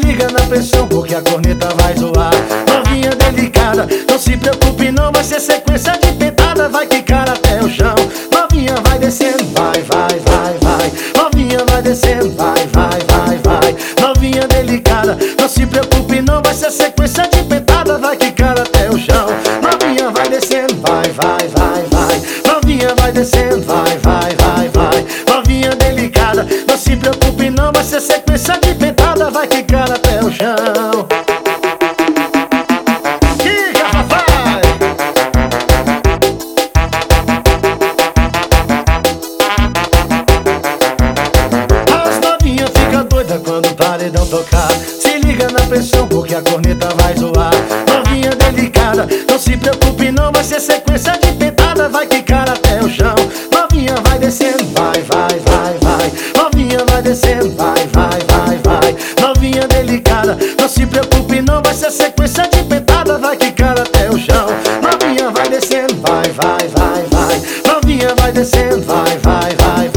liga na pressão porque a corneta vai zoar. Novinha delicada, não se preocupe não, vai ser sequência de pentada, vai quicar até o chão. Novinha vai descendo, vai, vai, vai, vai. Novinha vai descendo, vai, vai, vai, vai. Novinha delicada, não se preocupe não, vai ser sequência de pentada, vai quicar até o chão. Novinha vai descendo, vai, vai, vai, vai. Novinha vai descendo, vai, vai, vai, vai. Novinha delicada, não se preocupe não, vai ser sequência de pentada, vai quicar até o chão. Quica, papai! As novinhas ficam doidas quando o paredão tocar. Se liga na pressão porque a corneta vai zoar. Novinha delicada, não se preocupe não, vai ser sequência de pentada, vai quicar até o chão. Novinha vai descendo, vai, vai, vai, vai. Novinha vai descendo, vai, vai, vai, vai. Novinha delicada, não se preocupe não, vai ser sequência de pentada, vai quicar até o chão. Novinha vai descendo, vai, vai, vai, vai. Novinha vai descendo, vai, vai, vai,